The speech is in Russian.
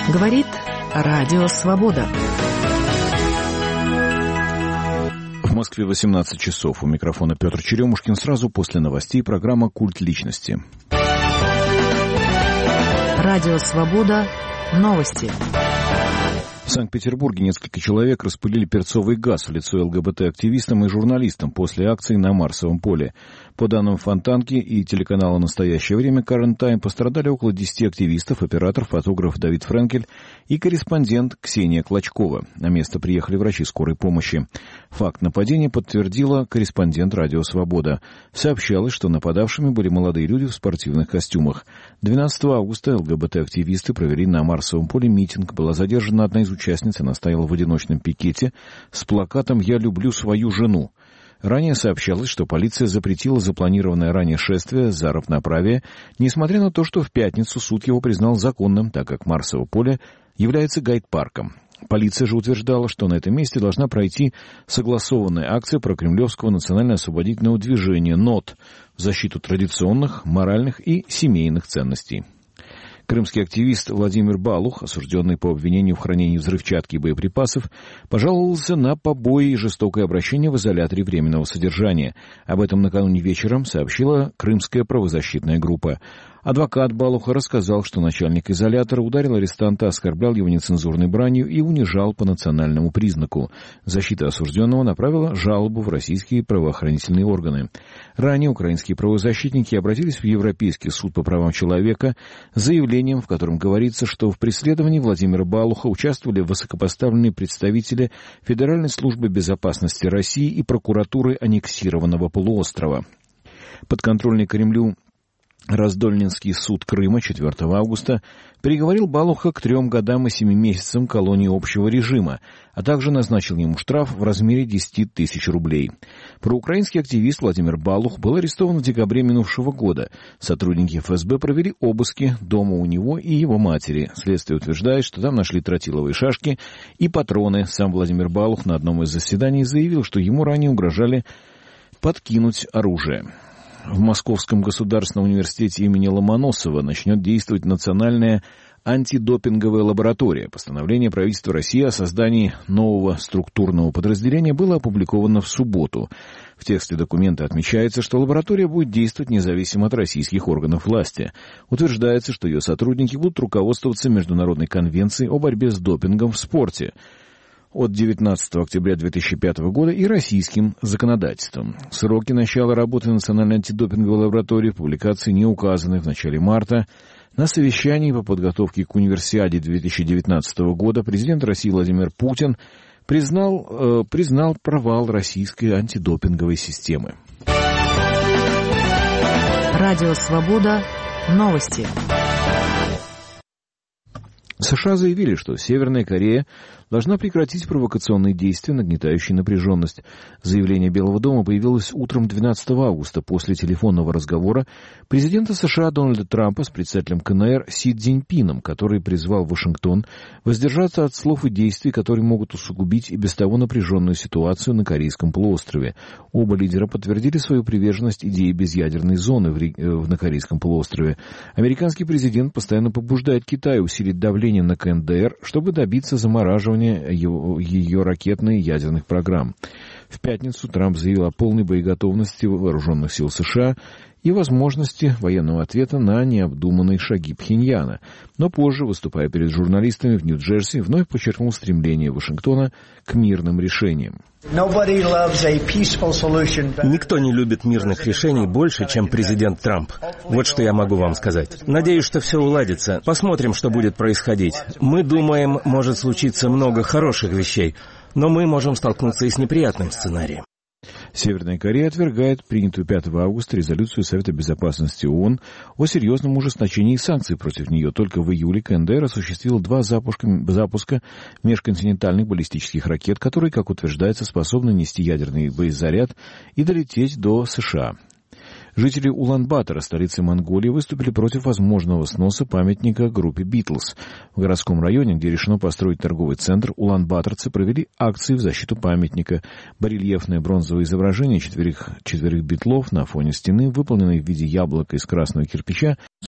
Говорит Радио Свобода. В Москве 18 часов. У микрофона Петр Черемушкин. Сразу после новостей программа «Культ личности». Радио Свобода. Новости. В Санкт-Петербурге несколько человек распылили перцовый газ в лицо ЛГБТ-активистам и журналистам после акции на Марсовом поле. По данным Фонтанки и телеканала «Настоящее время» Current Time, пострадали около 10 активистов, оператор, фотограф Давид Френкель и корреспондент Ксения Клочкова. На место приехали врачи скорой помощи. Факт нападения подтвердила корреспондент «Радио Свобода». Сообщалось, что нападавшими были молодые люди в спортивных костюмах. 12 августа ЛГБТ-активисты провели на Марсовом поле митинг. Была задержана одна из участниц, она стояла в одиночном пикете с плакатом «Я люблю свою жену». Ранее сообщалось, что полиция запретила запланированное ранее шествие за равноправие, несмотря на то, что в пятницу суд его признал законным, так как Марсово поле является гайд-парком. Полиция же утверждала, что на этом месте должна пройти согласованная акция прокремлевского национально-освободительного движения НОТ в защиту традиционных, моральных и семейных ценностей. Крымский активист Владимир Балух, осужденный по обвинению в хранении взрывчатки и боеприпасов, пожаловался на побои и жестокое обращение в изоляторе временного содержания. Об этом накануне вечером сообщила крымская правозащитная группа. Адвокат Балуха рассказал, что начальник изолятора ударил арестанта, оскорблял его нецензурной бранью и унижал по национальному признаку. Защита осужденного направила жалобу в российские правоохранительные органы. Ранее украинские правозащитники обратились в Европейский суд по правам человека с заявлением, в котором говорится, что в преследовании Владимира Балуха участвовали высокопоставленные представители Федеральной службы безопасности России и прокуратуры аннексированного полуострова. Подконтрольный Кремлю Раздольнинский суд Крыма 4 августа приговорил Балуха к 3 годам и 7 месяцам колонии общего режима, а также назначил ему штраф в размере 10 тысяч рублей. Проукраинский активист Владимир Балух был арестован в декабре минувшего года. Сотрудники ФСБ провели обыски дома у него и его матери. Следствие утверждает, что там нашли тротиловые шашки и патроны. Сам Владимир Балух на одном из заседаний заявил, что ему ранее угрожали подкинуть оружие. В Московском государственном университете имени Ломоносова начнет действовать национальная антидопинговая лаборатория. Постановление правительства России о создании нового структурного подразделения было опубликовано в субботу. В тексте документа отмечается, что лаборатория будет действовать независимо от российских органов власти. Утверждается, что ее сотрудники будут руководствоваться Международной конвенцией о борьбе с допингом в спорте от 19 октября 2005 года и российским законодательством. Сроки начала работы Национальной антидопинговой лаборатории в публикации не указаны. В начале марта на совещании по подготовке к Универсиаде 2019 года президент России Владимир Путин признал провал российской антидопинговой системы. Радио Свобода. Новости. США заявили, что Северная Корея должна прекратить провокационные действия, нагнетающие напряженность. Заявление Белого дома появилось утром 12 августа после телефонного разговора президента США Дональда Трампа с председателем КНР Си Цзиньпином, который призвал Вашингтон воздержаться от слов и действий, которые могут усугубить и без того напряженную ситуацию на Корейском полуострове. Оба лидера подтвердили свою приверженность идее безъядерной зоны на Корейском полуострове. Американский президент постоянно побуждает Китай усилить давление на КНДР, чтобы добиться замораживания ее ракетных и ядерных программ. В пятницу Трамп заявил о полной боеготовности вооруженных сил США и возможности военного ответа на необдуманные шаги Пхеньяна. Но позже, выступая перед журналистами в Нью-Джерси, вновь подчеркнул стремление Вашингтона к мирным решениям. Никто не любит мирных решений больше, чем президент Трамп. Вот что я могу вам сказать. Надеюсь, что все уладится. Посмотрим, что будет происходить. Мы думаем, может случиться много хороших вещей, но мы можем столкнуться и с неприятным сценарием. Северная Корея отвергает принятую 5 августа резолюцию Совета Безопасности ООН о серьезном ужесточении санкций против нее. Только в июле КНДР осуществила 2 запуска межконтинентальных баллистических ракет, которые, как утверждается, способны нести ядерный боезаряд и долететь до США. Жители Улан-Батора, столицы Монголии, выступили против возможного сноса памятника группе «Битлз». В городском районе, где решено построить торговый центр, улан-баторцы провели акции в защиту памятника. Барельефное бронзовое изображение четверых битлов на фоне стены, выполненное в виде яблока из красного кирпича,